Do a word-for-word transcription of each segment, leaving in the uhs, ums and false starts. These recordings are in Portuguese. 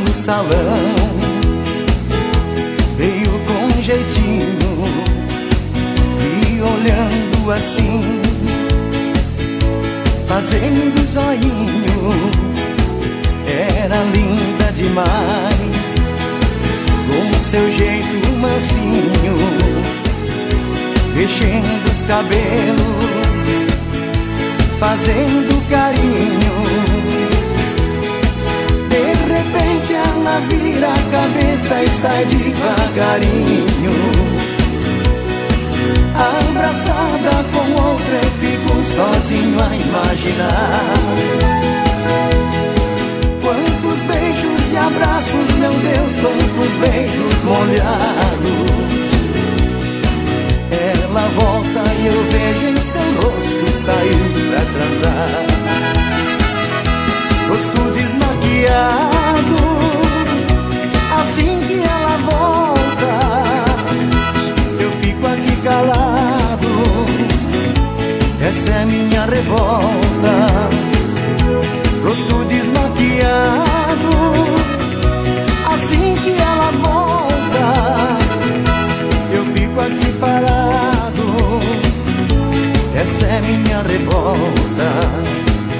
do salão. Veio com jeitinho e olhando assim, fazendo zoinho, era linda demais. Com seu jeito mansinho, mexendo os cabelos, fazendo carinho. De repente ela vira a cabeça e sai devagarinho. Abraçada com outra eu fico sozinho a imaginar. Quantos beijos e abraços, meu Deus, quantos beijos molhados. Ela volta e eu vejo em seu rosto, saiu pra transar. Rosto desmaquiado, assim que ela volta, eu fico aqui calado. Essa é minha revolta. Rosto desmaquiado, assim que ela volta, eu fico aqui parado. Essa é minha revolta.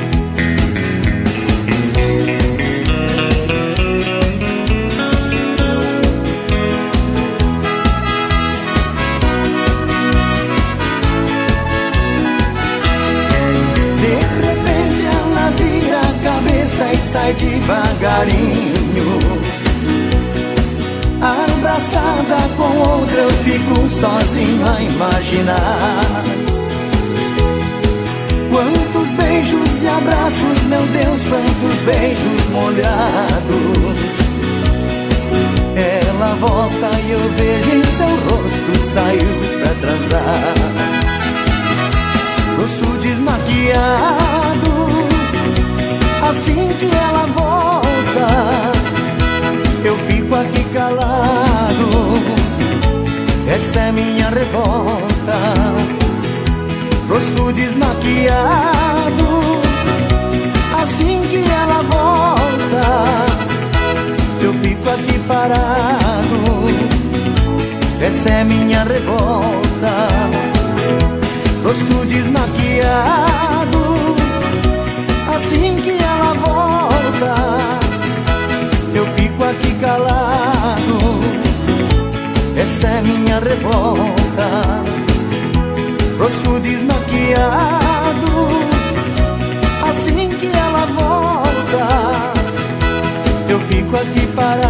E sai devagarinho. Abraçada com outra eu fico sozinho a imaginar. Quantos beijos e abraços, meu Deus, quantos beijos molhados. Ela volta e eu vejo em seu rosto, saiu pra transar. Rosto desmaquiado, assim que ela volta, eu fico aqui calado. Essa é minha revolta. Rosto desmaquiado, assim que ela volta, eu fico aqui parado. Essa é minha revolta. Rosto desmaquiado, assim que ela volta, eu fico aqui calado. Essa é minha revolta. Rosto desmaquiado, assim que ela volta, eu fico aqui parado.